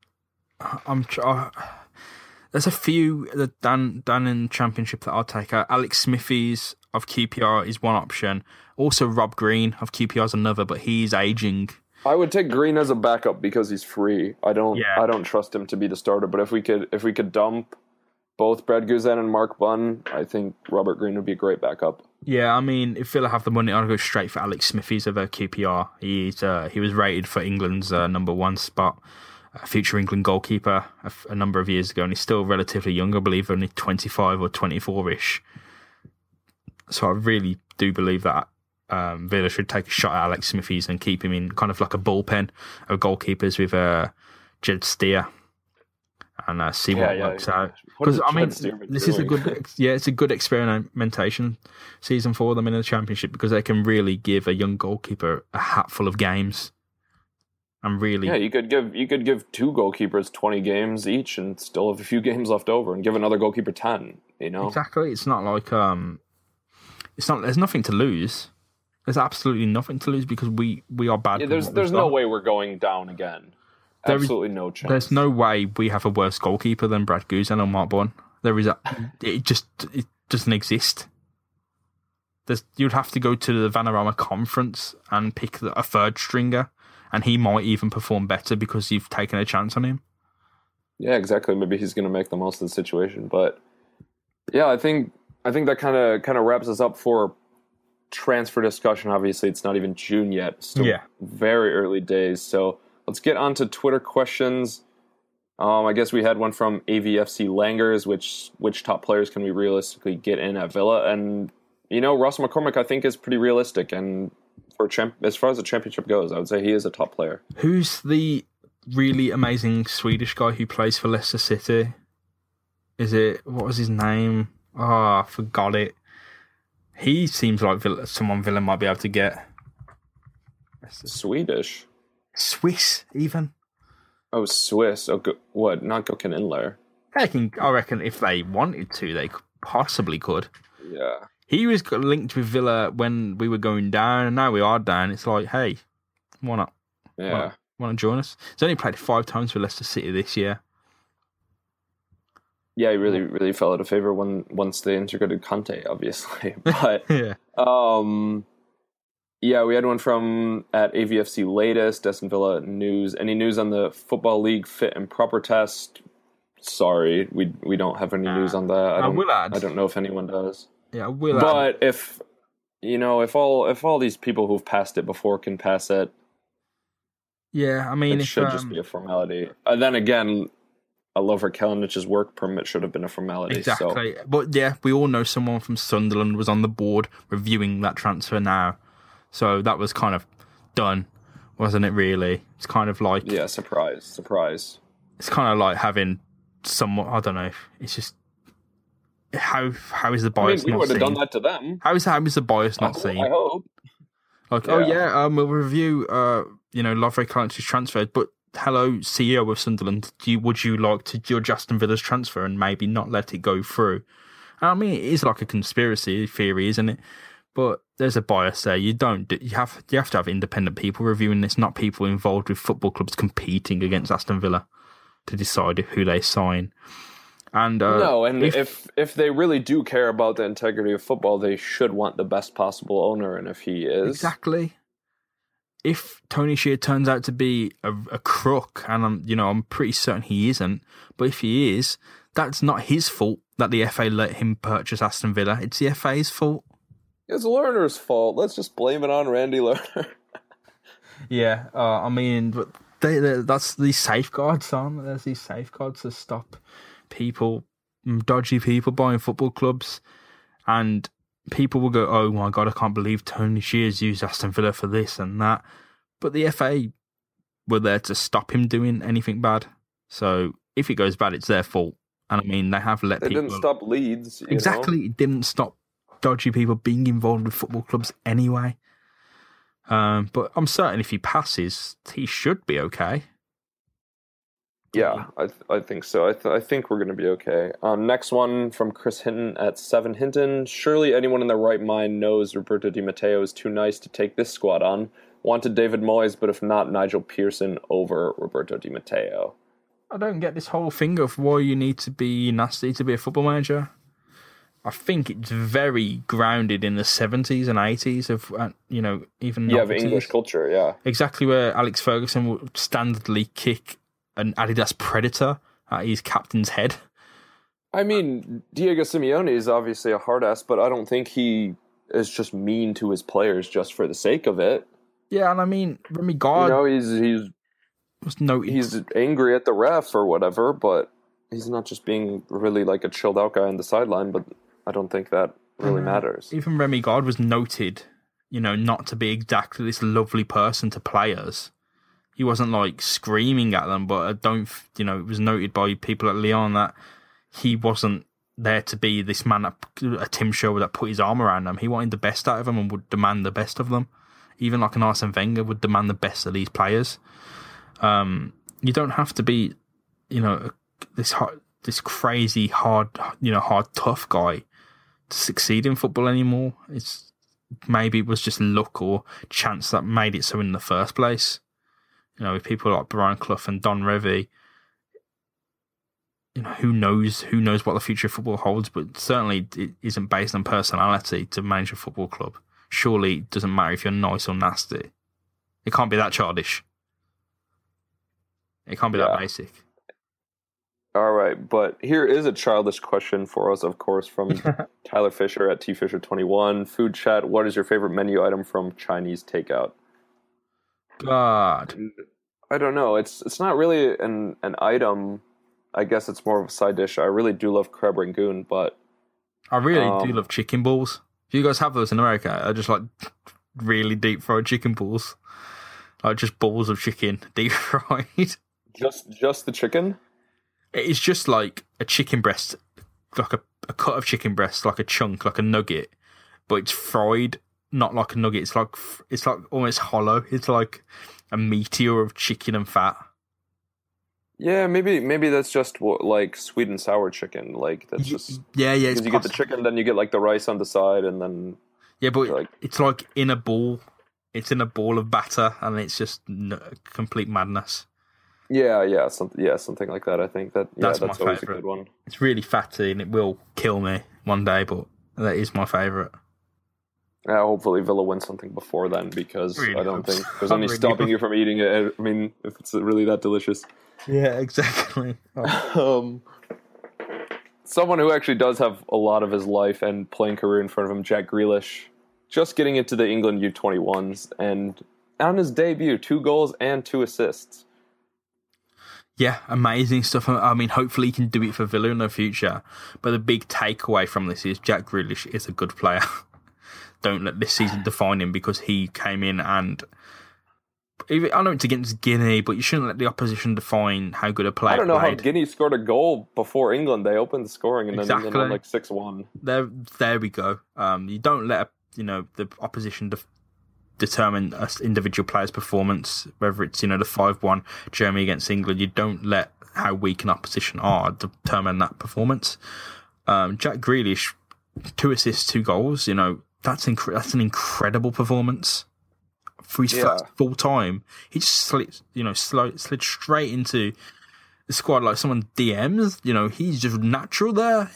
there's a few that down in the Championship that I'll take out. Alex Smithies of QPR is one option. Also, Rob Green of QPR is another, but he's aging. I would take Green as a backup because he's free. I don't trust him to be the starter. But if we could dump both Brad Guzan and Mark Bunn, I think Robert Green would be a great backup. Yeah, I mean, if Villa have the money, I'd go straight for Alex Smithies of QPR. He was rated for England's number one spot, future England goalkeeper a number of years ago, and he's still relatively young, I believe, only 25 or 24-ish. So I really do believe that Villa should take a shot at Alex Smithies and keep him in kind of like a bullpen of goalkeepers with Jed Steer and see what works out. Because I mean, this is it's a good experimentation season for them in the Championship because they can really give a young goalkeeper a hatful of games. And really, you could give two goalkeepers 20 games each and still have a few games left over, and give another goalkeeper 10. You know, exactly. It's not like There's nothing to lose. There's absolutely nothing to lose because we are bad. Yeah, there's no way we're going down again. Absolutely no chance. There's no way we have a worse goalkeeper than Brad Guzan or Mark Bunn. It doesn't exist. You'd have to go to the Vanarama conference and pick a third stringer, and he might even perform better because you've taken a chance on him. Yeah, exactly. Maybe he's going to make the most of the situation. But yeah, I think that kind of wraps us up for transfer discussion. Obviously, it's not even June yet. Still very early days. So let's get on to Twitter questions. I guess we had one from AVFC Langers, which top players can we realistically get in at Villa? And, Ross McCormick, I think, is pretty realistic. And as far as the Championship goes, I would say he is a top player. Who's the really amazing Swedish guy who plays for Leicester City? What was his name? Oh, I forgot it. He seems like someone Villa might be able to get. Swedish? Swiss, even. Oh, Swiss. Oh, what? Not Gökhan Inler. I reckon if they wanted to, they possibly could. Yeah. He was linked with Villa when we were going down, and now we are down. It's like, hey, why not? Yeah. Want to join us? He's only played 5 times for Leicester City this year. Yeah, he really, really fell out of favour once they integrated Conte, obviously. But yeah. We had one from at AVFC Latest, Aston Villa News. Any news on the Football League fit and proper test? Sorry, we don't have any news on that. I don't know if anyone does. Yeah, I will. But if all these people who've passed it before can pass it, yeah, I mean, it should just be a formality. Then again, Lovre Kalinic's work permit should have been a formality. Exactly. So. But yeah, we all know someone from Sunderland was on the board reviewing that transfer now. So that was kind of done, wasn't it, really? It's kind of like... Yeah, surprise. It's kind of like having someone... I don't know. It's just... How is the bias not seen? We would have done that to them. How is the bias not seen? I hope. Like, we'll review, Lovre Kalinic's transfer, but hello, CEO of Sunderland, would you like to judge Aston Villa's transfer and maybe not let it go through? I mean, it is like a conspiracy theory, isn't it? But there's a bias there. You have to have independent people reviewing this, not people involved with football clubs competing against Aston Villa to decide who they sign. And if they really do care about the integrity of football, they should want the best possible owner. And if he is exactly, if Tony Shear turns out to be a crook, and I'm pretty certain he isn't, but if he is, that's not his fault that the FA let him purchase Aston Villa. It's the FA's fault. It's Lerner's fault. Let's just blame it on Randy Lerner. Yeah, I mean, but that's these safeguards, aren't there? There's these safeguards to stop dodgy people buying football clubs, and people will go, oh my God, I can't believe Tony Shear's used Aston Villa for this and that. But the FA were there to stop him doing anything bad. So if it goes bad, it's their fault. And I mean, they have let people... They didn't stop Leeds, Exactly. It didn't stop dodgy people being involved with football clubs anyway. But I'm certain if he passes, he should be okay. Yeah, I think so. I think we're going to be okay. Next one from Chris Hinton at 7 Hinton. Surely anyone in their right mind knows Roberto Di Matteo is too nice to take this squad on. Wanted David Moyes, but if not, Nigel Pearson over Roberto Di Matteo. I don't get this whole thing of why you need to be nasty to be a football manager. I think it's very grounded in the 70s and 80s of, even... Yeah, of English culture, yeah. Exactly where Alex Ferguson would standardly kick an Adidas Predator at his captain's head. I mean, Diego Simeone is obviously a hard ass, but I don't think he is just mean to his players just for the sake of it. Yeah, and I mean, Remy Gard... He's angry at the ref or whatever, but he's not just being really like a chilled out guy on the sideline, but I don't think that really matters. Even Remy Gard was noted, not to be exactly this lovely person to players. He wasn't like screaming at them, but it was noted by people at Lyon that he wasn't there to be this man, a Tim Sherwood that put his arm around them. He wanted the best out of them and would demand the best of them. Even like an Arsene Wenger would demand the best of these players. You don't have to be, this crazy hard tough guy to succeed in football anymore. Maybe it was just luck or chance that made it so in the first place. With people like Brian Clough and Don Revie, who knows what the future of football holds, but certainly it isn't based on personality to manage a football club. Surely it doesn't matter if you're nice or nasty. It can't be that childish. It can't be that basic. All right, but here is a childish question for us, of course, from Tyler Fisher at tfisher21. Food chat, what is your favorite menu item from Chinese takeout? God. I don't know. It's not really an item. I guess it's more of a side dish. I really do love crab rangoon, but... I really do love chicken balls. Do you guys have those in America? I just like really deep fried chicken balls. Like just balls of chicken, deep fried. Just the chicken? It's just like a chicken breast, like a cut of chicken breast, like a chunk, like a nugget, but it's fried, not like a nugget. It's like almost hollow. It's like a meteor of chicken and fat. Yeah, maybe that's just like sweet and sour chicken. Like that's just yeah. Because you get the chicken, then you get like the rice on the side, and then but it's like in a ball. It's in a ball of batter, and it's just complete madness. Yeah, something like that. I think that's always favorite. A good one. It's really fatty, and it will kill me one day, but that is my favorite. Yeah, hopefully Villa wins something before then, because really I don't think there's any stopping you from eating it. I mean, if it's really that delicious. Yeah, exactly. Someone who actually does have a lot of his life and playing career in front of him, Jack Grealish, just getting into the England U21s, and on his debut, 2 goals and 2 assists. Yeah, amazing stuff. I mean, hopefully he can do it for Villa in the future. But the big takeaway from this is Jack Grealish is a good player. Don't let this season define him, because he came in and... I know it's against Guinea, but you shouldn't let the opposition define how good a player I don't know played. how Guinea scored a goal before England. They opened the scoring and then England won like 6-1. There we go. You don't let the opposition determine an individual player's performance, whether it's the 5-1 Germany against England. You don't let how weak an opposition are determine that performance. Jack Grealish, 2 assists, 2 goals. That's an incredible performance. For his first full time, he just slid straight into the squad like someone DMs. He's just natural there.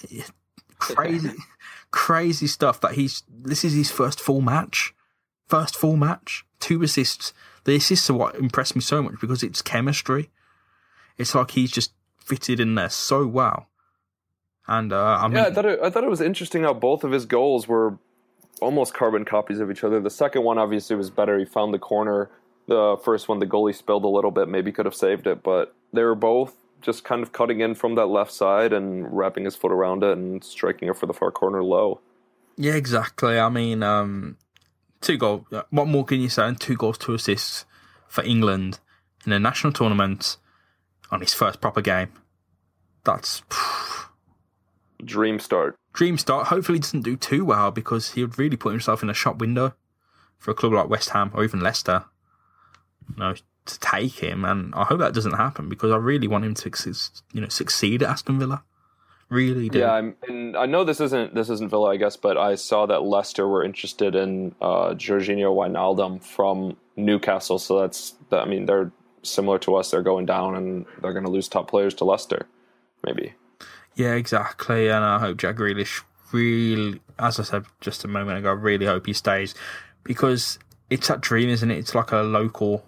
Crazy stuff. This is his first full match. 2 assists. The assists are what impressed me so much, because it's chemistry. It's like he's just fitted in there so well. And I thought it was interesting how both of his goals were almost carbon copies of each other. The second one obviously was better. He found the corner. The first one, the goalie spilled a little bit, maybe could have saved it, but they were both just kind of cutting in from that left side and wrapping his foot around it and striking it for the far corner low. Yeah, exactly. I mean, 2 goals. What more can you say? 2 goals, 2 assists for England in a national tournament on his first proper game. That's dream start. Dream start. Hopefully he doesn't do too well, because he would really put himself in a shop window for a club like West Ham or even Leicester, to take him. And I hope that doesn't happen, because I really want him to succeed at Aston Villa. Really do. Yeah, and I know this isn't Villa, I guess, but I saw that Leicester were interested in Jorginho Wijnaldum from Newcastle. So they're similar to us. They're going down, and they're going to lose top players to Leicester, maybe. Yeah, exactly. And I hope Jack Grealish really, as I said just a moment ago, I really hope he stays, because it's that dream, isn't it? It's like a local,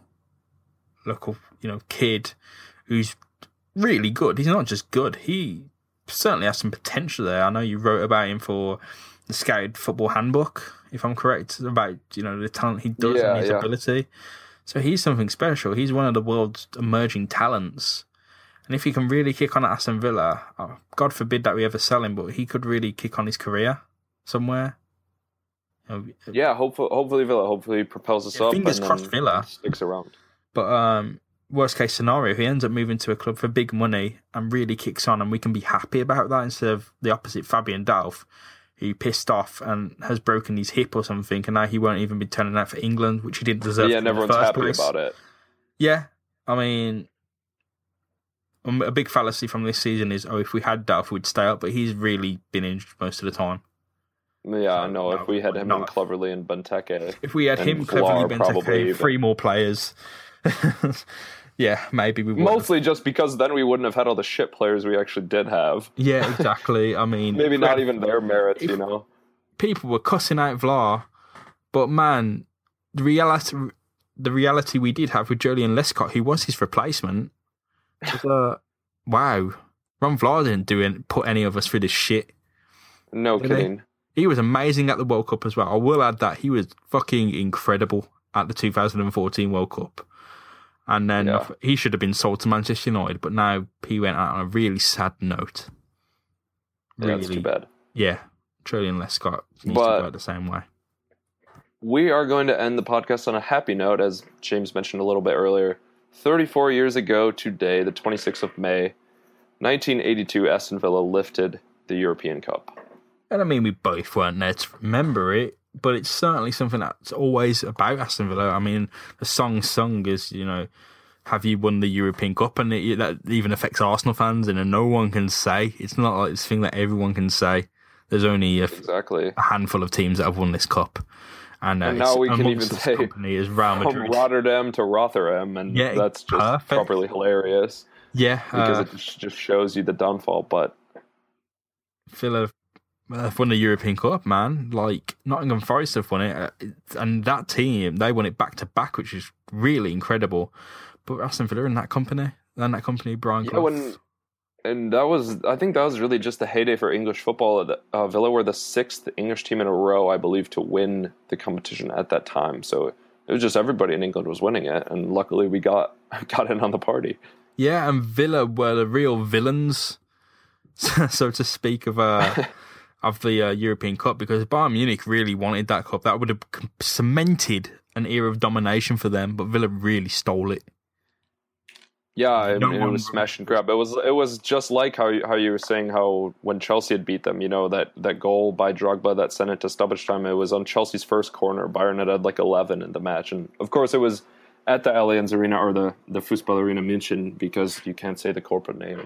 kid who's really good. He's not just good. He certainly has some potential there. I know you wrote about him for the Scouted Football Handbook, if I'm correct, about the talent he does and his ability. So he's something special. He's one of the world's emerging talents. And if he can really kick on at Aston Villa, God forbid that we ever sell him, but he could really kick on his career somewhere. Yeah, hopefully Villa. Hopefully he propels us up. Fingers crossed Villa sticks around. But worst case scenario, he ends up moving to a club for big money and really kicks on, and we can be happy about that, instead of the opposite, Fabian Delph, who pissed off and has broken his hip or something, and now he won't even be turning out for England, which he didn't deserve. Yeah, and everyone's happy about it. Yeah, I mean, a big fallacy from this season is, if we had Delph, we'd stay up, but he's really been injured most of the time. Yeah, I know. If we had him and Cleverley and Benteke. If we had him, Cleverley, Benteke, 3 more players. Yeah, maybe we would. Mostly just because then we wouldn't have had all the shit players we actually did have. Yeah, exactly. I mean, maybe not even their merits, People were cussing out Vlaar, but man, the reality we did have with Joleon Lescott, who was his replacement, was wow. Ron Vlaar didn't put any of us through this shit. No kidding. He was amazing at the World Cup as well. I will add that he was fucking incredible at the 2014 World Cup. And then he should have been sold to Manchester United, but now he went out on a really sad note. Really, that's too bad. Yeah, Joleon Lescott needs to go the same way. We are going to end the podcast on a happy note, as James mentioned a little bit earlier. 34 years ago today, the 26th of May, 1982, Aston Villa lifted the European Cup. And I mean, we both weren't there to remember it, but it's certainly something that's always about Aston Villa. I mean, the song sung is, have you won the European Cup? And that even affects Arsenal fans, and no one can say. It's not like this thing that everyone can say. There's only a handful of teams that have won this cup. And now we can even say is Real Madrid. From Rotterdam to Rotherham, and that's just properly hilarious. Yeah. Because it just shows you the downfall, but Villa have won the European Cup, man. Like, Nottingham Forest have won it. And that team, they won it back-to-back, which is really incredible. But Aston Villa in that company, Brian Clough. And I think that was really just the heyday for English football. Villa were the 6th English team in a row, I believe, to win the competition at that time. So it was just everybody in England was winning it. And luckily we got in on the party. Yeah, and Villa were the real villains, so to speak, of the European Cup, because Bayern Munich really wanted that cup. That would have cemented an era of domination for them, but Villa really stole it. Yeah, it was smash and grab. It was just like how you were saying how when Chelsea had beat them, that goal by Drogba that sent it to stoppage time, it was on Chelsea's first corner. Bayern had like 11 in the match, and of course it was at the Allianz Arena, or the Fußball Arena München, because you can't say the corporate name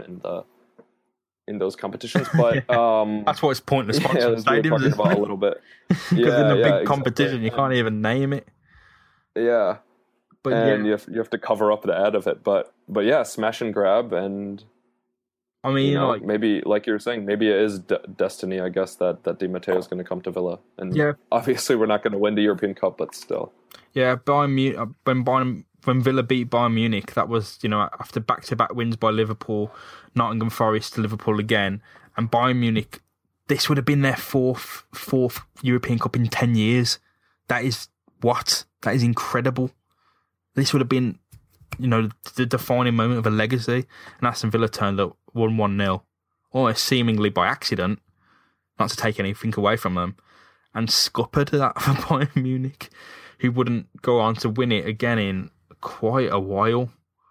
in those competitions. But that's why it's pointless. Yeah, stadiums, talking about a little bit, because in a big competition you can't even name it. Yeah. But you have to cover up the ad of it, but yeah, smash and grab, and I mean, maybe like you were saying, maybe it is destiny. I guess that Di Matteo is going to come to Villa, and obviously we're not going to win the European Cup, but still, yeah. When Villa beat Bayern Munich, that was after back-to-back wins by Liverpool, Nottingham Forest to Liverpool again, and Bayern Munich. This would have been their fourth European Cup in 10 years. That is incredible. This would have been, the defining moment of a legacy. And Aston Villa turned up 1-0, almost seemingly by accident, not to take anything away from them, and scuppered that for Bayern Munich, who wouldn't go on to win it again in quite a while.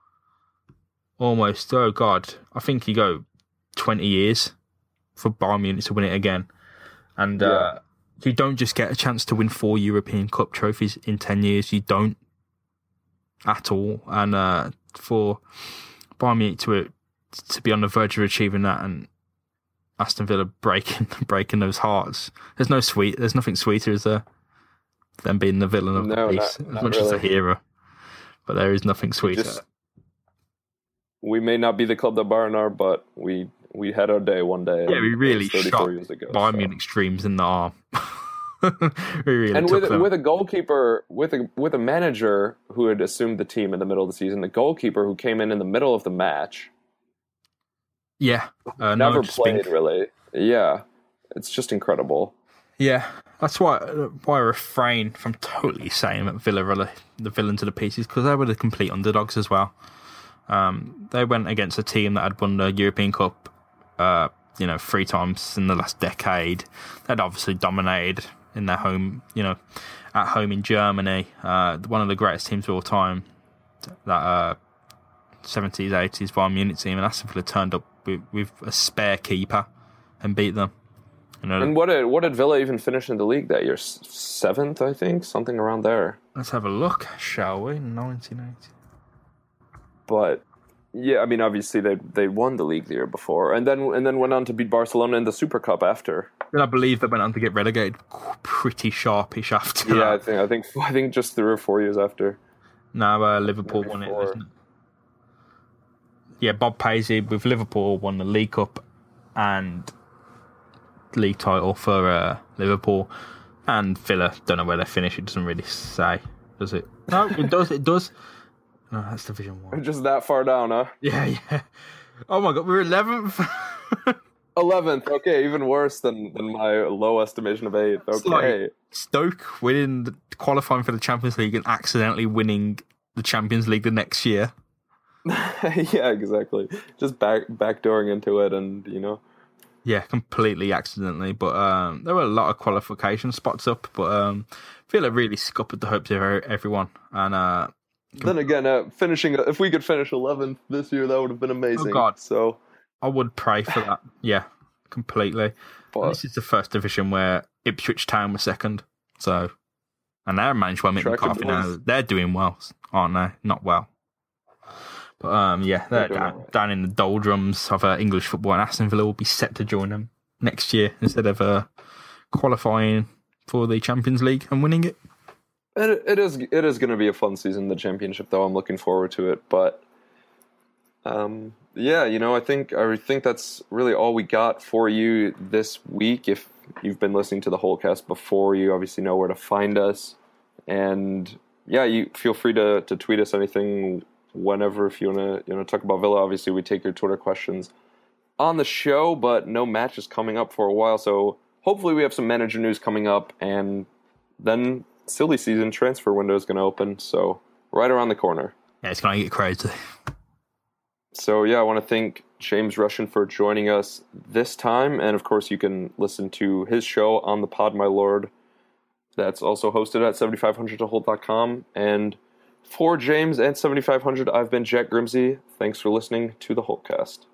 almost, oh God, I think you go 20 years for Bayern Munich to win it again. And you don't just get a chance to win 4 European Cup trophies in 10 years. You don't at all. And for Bayern Munich to be on the verge of achieving that, and Aston Villa breaking those hearts. There's nothing sweeter, is there, than being the villain of the piece, as much as a hero. But there is nothing sweeter. We may not be the club that Bayern are, but we had our day one day. Yeah, we really shot Bayern Munich's dreams in the arm. With a goalkeeper, with a manager who had assumed the team in the middle of the season, the goalkeeper who came in the middle of the match. Yeah, never played really. Yeah, it's just incredible. Yeah, that's why I refrain from totally saying that Villa are the villain to the pieces, because they were the complete underdogs as well. They went against a team that had won the European Cup, 3 times in the last decade. They'd obviously dominated in their home, at home in Germany. One of the greatest teams of all time, that 70s, 80s Bayern Munich team, and Aston Villa turned up with a spare keeper and beat them. And what did Villa even finish in the league that year? 7th, I think, something around there. Let's have a look, shall we? 1980. But yeah, I mean, obviously they won the league the year before, and then went on to beat Barcelona in the Super Cup after. And I believe they went on to get relegated pretty sharpish after. Yeah, I think just 3 or 4 years after. No, Liverpool won it, isn't it? Yeah, Bob Paisley with Liverpool won the League Cup and league title for Liverpool, and Villa, don't know where they finished. It doesn't really say, does it? No, it does. It does. No, that's Division 1. Just that far down, huh? Yeah. Oh my God, we're 11th. 11th. Okay, even worse than my low estimation of 8th. Okay. Like Stoke qualifying for the Champions League and accidentally winning the Champions League the next year. Yeah, exactly. Just backdooring into it, and Yeah, completely accidentally. But there were a lot of qualification spots up, but Villa really scuppered the hopes of everyone. And then again, if we could finish 11th this year, that would have been amazing. Oh God! So I would pray for that. Yeah, completely. But this is the first division where Ipswich Town were second. So, and they're managed by Mick McCarthy now. They're doing well, aren't they? Not well. But they're down in the doldrums of English football, and Aston Villa will be set to join them next year instead of qualifying for the Champions League and winning it. It is going to be a fun season, the Championship, though. I'm looking forward to it. But I think that's really all we got for you this week. If you've been listening to the whole cast before, you obviously know where to find us. And you feel free to tweet us anything whenever, if you want to talk about Villa. Obviously, we take your Twitter questions on the show, but no matches coming up for a while. So hopefully we have some manager news coming up, and then silly season transfer window is going to open. So right around the corner. Yeah, it's going to get crazy. So I want to thank James Russian for joining us this time. And of course, you can listen to his show on the Pod My Lord. That's also hosted at 7500tohold.com. And for James and 7500, I've been Jack Grimsey. Thanks for listening to the Holtcast.